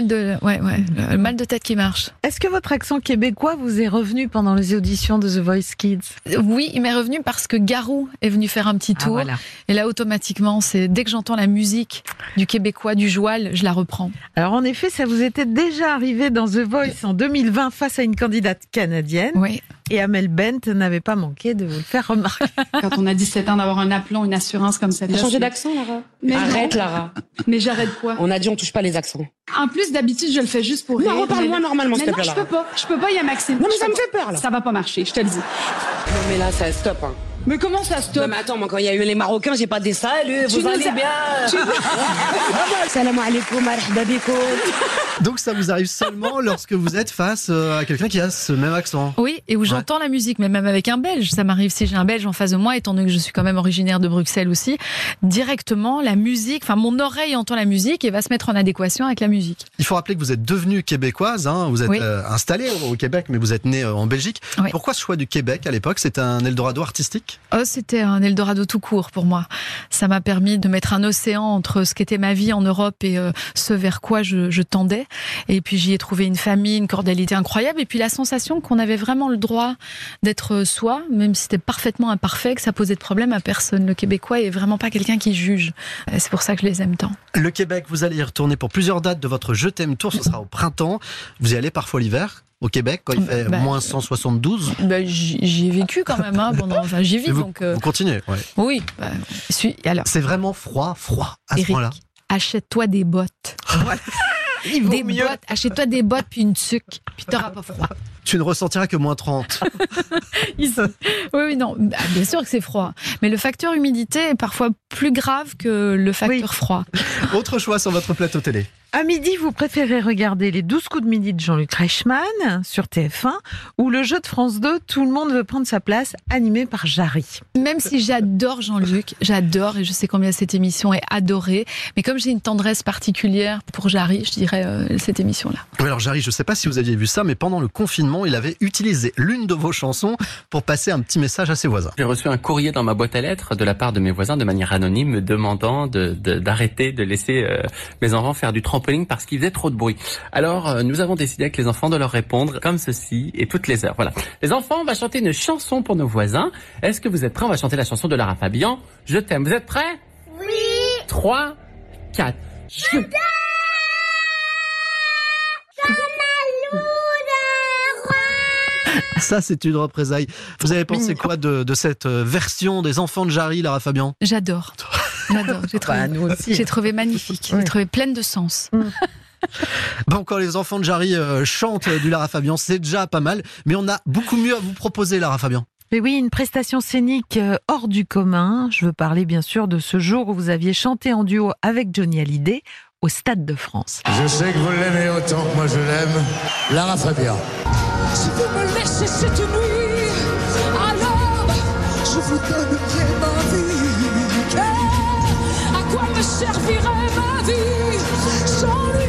le mal de tête qui marche. Est-ce que votre accent québécois vous est revenu pendant les auditions de The Voice Kids? Oui, il m'est revenu parce que Garou est venu faire un petit tour. Voilà. Et là, automatiquement, c'est dès que j'entends la musique du québécois, du joual, je la reprends. Alors en effet, ça vous était déjà arrivé dans The Voice en 2020 face à une candidate canadienne. Oui. Et Amel Bent n'avait pas manqué de vous le faire remarquer. Quand on a 17 ans, d'avoir un aplomb, une assurance comme celle-là. T'as changé d'accent, Lara? Mais arrête, Lara. Mais j'arrête quoi? On a dit on touche pas les accents. En plus, d'habitude, je le fais juste pour rire. Non, reparle-moi normalement, s'il te plaît, Lara. Je peux pas, il y a Maxime. Non, mais ça me fait peur, là. Ça va pas marcher, je te le dis. Non, mais là, ça stop, hein. Mais comment ça stop? Mais attends, moi, quand il y a eu les Marocains, j'ai pas dit salut, vous allez bien? Salam alaikum, marhaba bikoum. Donc ça vous arrive seulement lorsque vous êtes face à quelqu'un qui a ce même accent? Oui, et où j'entends la musique, mais même avec un Belge. Ça m'arrive si j'ai un Belge en face de moi, étant donné que je suis quand même originaire de Bruxelles aussi. Directement, la musique, mon oreille entend la musique et va se mettre en adéquation avec la musique. Il faut rappeler que vous êtes devenue québécoise, hein, vous êtes installée au Québec, mais vous êtes née en Belgique. Oui. Pourquoi ce choix du Québec à l'époque? C'était un Eldorado artistique? Québec? C'était un Eldorado tout court pour moi. Ça m'a permis de mettre un océan entre ce qu'était ma vie en Europe et ce vers quoi je tendais. Et puis j'y ai trouvé une famille, une cordialité incroyable. Et puis la sensation qu'on avait vraiment le droit d'être soi, même si c'était parfaitement imparfait, que ça posait de problème à personne. Le Québécois est vraiment pas quelqu'un qui juge. C'est pour ça que je les aime tant. Le Québec, vous allez y retourner pour plusieurs dates de votre Je t'aime tour. Ce sera au printemps. Vous y allez parfois l'hiver? Au Québec, quand il fait moins 172? J'y ai vécu quand même, j'y vis. Vous, donc, vous continuez, ouais. Oui. Alors. C'est vraiment froid à ce point-là. Achète-toi des bottes. Il vaut mieux. Bottes, achète-toi des bottes puis une tuque, puis t'auras pas froid. Tu ne ressentiras que moins 30. Oui, non, bien sûr que c'est froid. Mais le facteur humidité est parfois plus grave que le facteur froid. Autre choix sur votre plateau télé? À midi, vous préférez regarder les 12 coups de midi de Jean-Luc Reichmann sur TF1 ou le jeu de France 2, Tout le monde veut prendre sa place, animé par Jarry. Même si j'adore Jean-Luc, j'adore et je sais combien cette émission est adorée, mais comme j'ai une tendresse particulière pour Jarry, je dirais cette émission-là. Oui, alors Jarry, je ne sais pas si vous aviez vu ça, mais pendant le confinement, il avait utilisé l'une de vos chansons pour passer un petit message à ses voisins. J'ai reçu un courrier dans ma boîte à lettres de la part de mes voisins de manière anonyme me demandant d'arrêter de laisser mes enfants faire du trampoline parce qu'il faisait trop de bruit. Alors, nous avons décidé avec les enfants de leur répondre comme ceci et toutes les heures. Voilà. Les enfants, on va chanter une chanson pour nos voisins. Est-ce que vous êtes prêts? On va chanter la chanson de Lara Fabian. Je t'aime. Vous êtes prêts? Oui. 3, 4. Je t'aime. Ça, c'est une représailles. Vous avez pensé quoi de cette version des enfants de Jarry, Lara Fabian? J'adore. J'ai trouvé magnifique. J'ai trouvé pleine de sens. Bon, quand les enfants de Jarry chantent du Lara Fabian, c'est déjà pas mal. Mais on a beaucoup mieux à vous proposer, Lara Fabian. Mais oui, une prestation scénique hors du commun. Je veux parler bien sûr de ce jour où vous aviez chanté en duo avec Johnny Hallyday au Stade de France. Je sais que vous l'aimez autant que moi je l'aime, Lara Fabian. Si vous me laissez cette nuit, alors je vous donnerai ma vie. À quoi me servirait ma vie sans lui?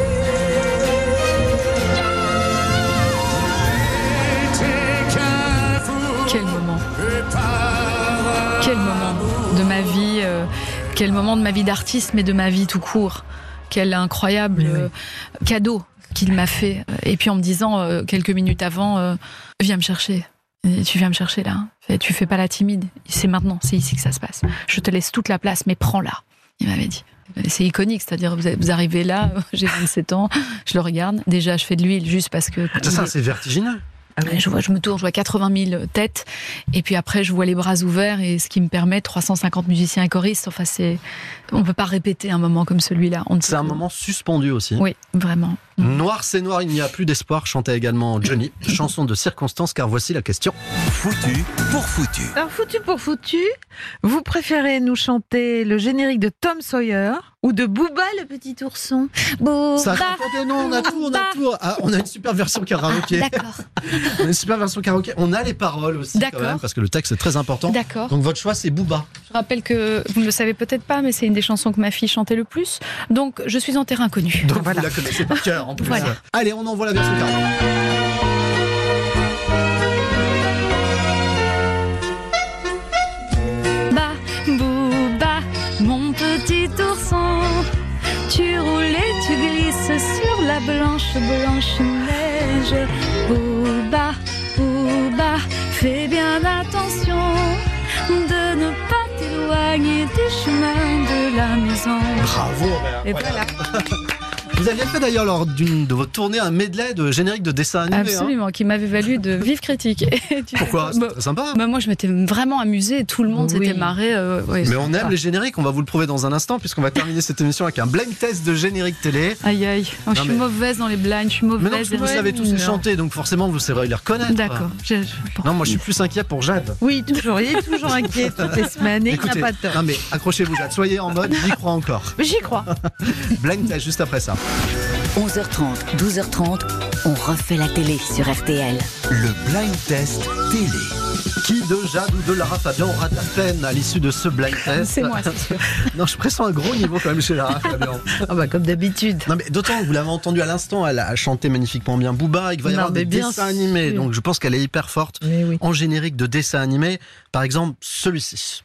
Quel moment! Quel moment de ma vie, quel moment de ma vie d'artiste, mais de ma vie tout court. Quel incroyable cadeau qu'il m'a fait. Et puis en me disant quelques minutes avant, viens me chercher. Et tu viens me chercher là. Tu fais pas la timide. C'est maintenant, c'est ici que ça se passe. Je te laisse toute la place, mais prends-la. Il m'avait dit. C'est iconique, c'est-à-dire vous arrivez là, j'ai 27 ans, je le regarde. Déjà, je fais de l'huile juste parce que. Ça, c'est vertigineux. Je me tourne, je vois 80 000 têtes, et puis après je vois les bras ouverts, et ce qui me permet 350 musiciens et choristes. Enfin, on peut pas répéter un moment comme celui-là. C'est un moment suspendu aussi. Oui, vraiment. Noir, c'est noir, il n'y a plus d'espoir, chantait également Johnny. Chanson de circonstance, car voici la question. Foutu pour foutu. Alors, foutu pour foutu, vous préférez nous chanter le générique de Tom Sawyer ou de Booba le petit ourson? Ça, attendez, non, on a tout. Ah, on a une super version karaoké. D'accord. On a une super version karaoké. On a les paroles aussi, quand même, parce que le texte est très important. D'accord. Donc votre choix, c'est Booba. Je rappelle que vous ne le savez peut-être pas, mais c'est une des chansons que ma fille chantait le plus. Donc je suis en terrain inconnu. Donc voilà. Vous la connaissez par cœur en plus. Voilà. Allez, on envoie la version karaoké. Booba, mon petit ourson, tu roules et tu glisses sur la blanche neige. Booba, Booba, fais bien attention de ne pas t'éloigner du chemin de la maison. Bravo. Et voilà. Vous aviez fait d'ailleurs lors d'une de vos tournées un medley de générique de dessin animé. Absolument, qui m'avait valu de vives critiques. Pourquoi? C'était très sympa. Moi, je m'étais vraiment amusée et tout le monde s'était marré. Mais on aime les génériques, on va vous le prouver dans un instant, puisqu'on va terminer cette émission avec un blind test de générique télé. Aïe aïe, je suis mauvaise dans les blinds, je suis mauvaise. Mais non, parce que vous savez tous les chanter, donc forcément vous saurez les reconnaître. D'accord. Non, moi je suis plus inquiet pour Jade. Oui, toujours, il est toujours inquiet toutes les semaines et écoutez, il n'a pas de tort. Non mais accrochez-vous Jade, soyez en mode, j'y crois encore. J'y crois. Blind test juste après ça. 11h30, 12h30, on refait la télé sur RTL. Le blind test télé. Qui de Jade ou de Lara Fabian aura de la peine à l'issue de ce blind test? C'est moi, c'est sûr. Non, je pressens un gros niveau quand même chez Lara Fabian. Ah bah comme d'habitude. Non mais d'autant que vous l'avez entendu à l'instant, elle a chanté magnifiquement bien Booba, et qu'il va y avoir des dessins animés, donc je pense qu'elle est hyper forte en générique de dessins animés. Par exemple, celui-ci.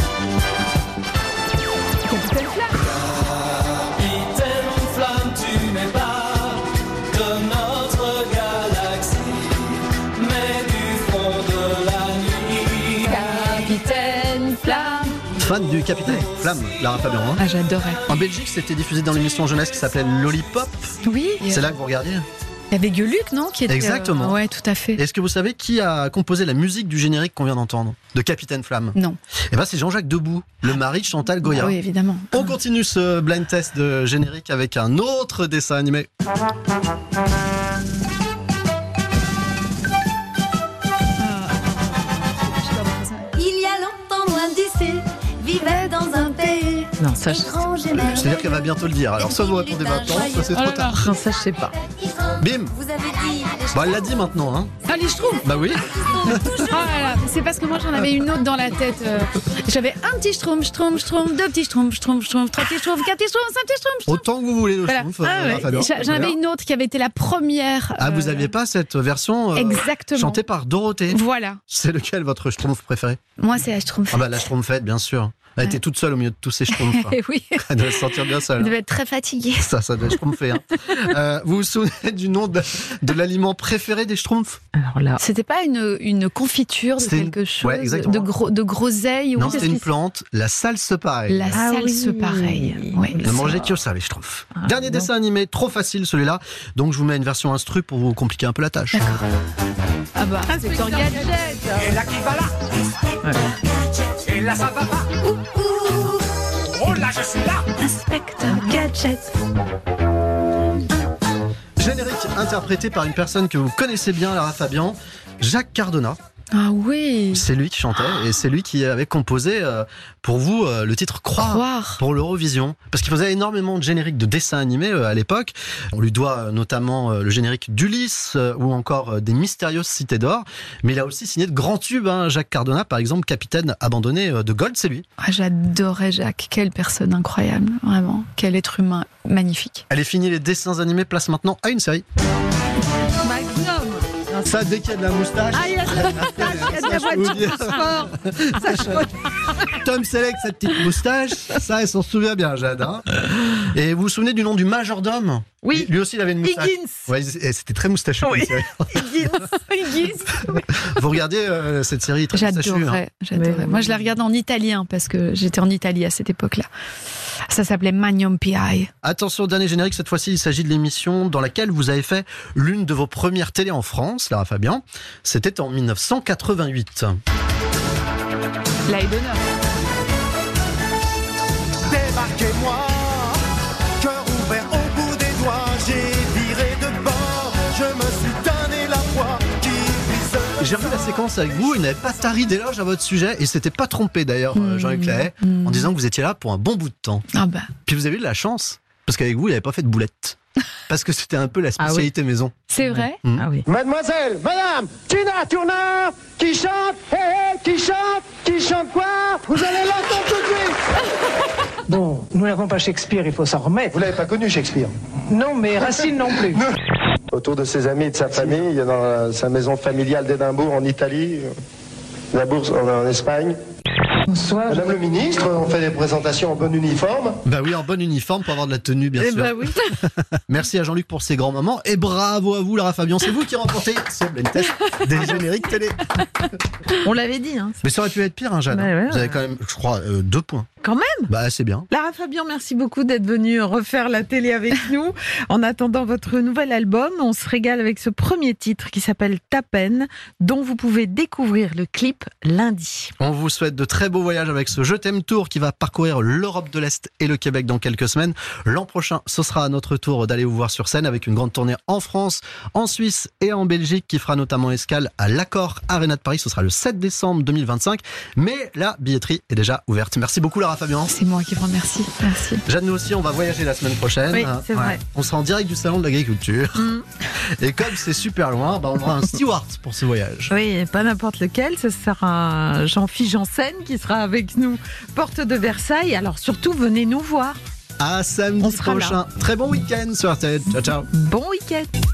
Fan du Capitaine Flamme, Lara Fabian. Hein. Ah, j'adorais. En Belgique, c'était diffusé dans l'émission jeunesse qui s'appelait Lollipop. Oui. C'est là que vous regardiez? Il y avait Gueuluc, non, qui était, Exactement. Ouais, tout à fait. Est-ce que vous savez qui a composé la musique du générique qu'on vient d'entendre, de Capitaine Flamme? Non. Eh ben, c'est Jean-Jacques Debout, le mari de Chantal Goya. Ah oui, évidemment. On continue ce blind test de générique avec un autre dessin animé. Il y a longtemps loin d'ici, vivait dans un pays. Non, ça je... C'est-à-dire qu'elle va bientôt le dire. Alors soit vous répondez maintenant, soit c'est trop tard. Non, ça je sais pas. Bim. Bon, elle l'a dit maintenant, hein. Ah, les Schtroumpfs. Bah oui. Oh là là, c'est parce que moi j'en avais une autre dans la tête. J'avais un petit Schtroumpf, deux petits Schtroumpfs, trois petits Schtroumpfs, quatre petits Schtroumpfs, cinq petits Schtroumpfs. Autant que vous voulez le Voilà. Schtroumpf. Ouais. J'en avais une autre qui avait été la première. Ah, vous n'aviez pas cette version Exactement. chantée par Dorothée? Voilà. C'est lequel votre Schtroumpf préféré? Moi, c'est la Schtroumpfette. Ah bah la Schtroumpfette, bien sûr. Elle était toute seule au milieu de tous ces Schtroumpfs. Oui. Elle devait se sentir bien seule. Elle devait être très fatiguée. Ça devait Schtroumpfer. Hein. Vous vous souvenez du nom de l'aliment préféré des Schtroumpfs? Alors là, c'était pas une confiture de quelque chose, de groseille ou non, c'était une plante, la salsepareille. La salsepareille. Oui. Ne mangez que ça, les Schtroumpfs. Dernier dessin animé, trop facile celui-là. Donc je vous mets une version instru pour vous compliquer un peu la tâche. Ah bah, Inspecteur Gadget. Et là qui va là. Et là ça va pas. Oh là je suis là. Inspecteur Gadget. Générique interprété par une personne que vous connaissez bien, Lara Fabian, Jacques Cardona. Ah oui. C'est lui qui chantait et c'est lui qui avait composé pour vous le titre Croire pour l'Eurovision. Parce qu'il faisait énormément de génériques de dessins animés à l'époque. On lui doit notamment le générique d'Ulysse ou encore des Mystérieuses Cités d'Or. Mais il a aussi signé de grands tubes, hein. Jacques Cardona, par exemple, Capitaine abandonné de Gold, c'est lui. Ah, j'adorais Jacques. Quelle personne incroyable, vraiment. Quel être humain magnifique. Allez, fini les dessins animés, place maintenant à une série. Magnum. Ça, dès qu'il y a de la moustache. Ah, il y a de la moustache, il y a de la voiture sport. Ça chouette. Tom Selleck, sa petite moustache, ça, elle s'en souvient bien, Jade. Hein. Et vous vous souvenez du nom du majordome? Oui. Lui aussi, il avait une moustache. Higgins. Ouais, c'était très moustachu. Oui. Higgins. Vous regardez cette série très moustachue. J'adorais. Moi, je la regardais en italien parce que j'étais en Italie à cette époque-là. Ça s'appelait Magnum P.I. Attention, dernier générique, cette fois-ci, il s'agit de l'émission dans laquelle vous avez fait l'une de vos premières télés en France, Lara Fabian. C'était en 1988. La haie d'honneur. Débarquez-moi, cœur ouvert au bout des doigts, j'ai viré de bord, je me suis donné la voix qui vise. J'ai revu la séquence avec vous, il n'avait pas tari d'éloge à votre sujet et s'était pas trompé d'ailleurs, Jean-Luc Lahaye, en disant que vous étiez là pour un bon bout de temps. Ah bah. Puis vous avez eu de la chance, parce qu'avec vous, il n'avait pas fait de boulette. Parce que c'était un peu la spécialité maison. C'est vrai? Ah oui. Mademoiselle, madame, Tina Turner, qui chante, qui chante quoi? Vous allez l'entendre tout de suite. Bon, nous n'avons pas Shakespeare, il faut s'en remettre. Vous l'avez pas connu, Shakespeare? Non, mais Racine non plus. Autour de ses amis et de sa famille, il y a dans sa maison familiale d'Édimbourg, en Italie, la bourse en Espagne. Bonsoir. Madame le ministre, on fait des présentations en bon uniforme. Bah oui, en bon uniforme pour avoir de la tenue, bien sûr. Bah oui. Merci à Jean-Luc pour ces grands moments et bravo à vous, Lara Fabian. C'est vous qui remportez ce blind test des génériques télé. On l'avait dit. Hein. Mais ça aurait pu être pire, hein, Jeanne. Bah ouais, vous avez quand même, je crois, 2 points. Quand même. Bah c'est bien. Lara Fabian, merci beaucoup d'être venue refaire la télé avec nous. En attendant votre nouvel album, on se régale avec ce premier titre qui s'appelle Ta peine, dont vous pouvez découvrir le clip lundi. On vous souhaite de très beaux voyages avec ce Je t'aime tour qui va parcourir l'Europe de l'Est et le Québec dans quelques semaines. L'an prochain, ce sera à notre tour d'aller vous voir sur scène avec une grande tournée en France, en Suisse et en Belgique qui fera notamment escale à l'Accor Arena de Paris. Ce sera le 7 décembre 2025. Mais la billetterie est déjà ouverte. Merci beaucoup, Lara Fabian. C'est moi qui vous remercie. Merci. Jeanne, nous aussi, on va voyager la semaine prochaine. Oui, c'est vrai. On sera en direct du salon de l'agriculture. Et comme c'est super loin, on aura un steward pour ce voyage. Oui, et pas n'importe lequel. Ce sera Jean-Philippe Janssen qui sera avec nous, porte de Versailles. Alors surtout, venez nous voir. À samedi prochain. Très bon week-end sur RTL. Ciao, ciao. Bon week-end.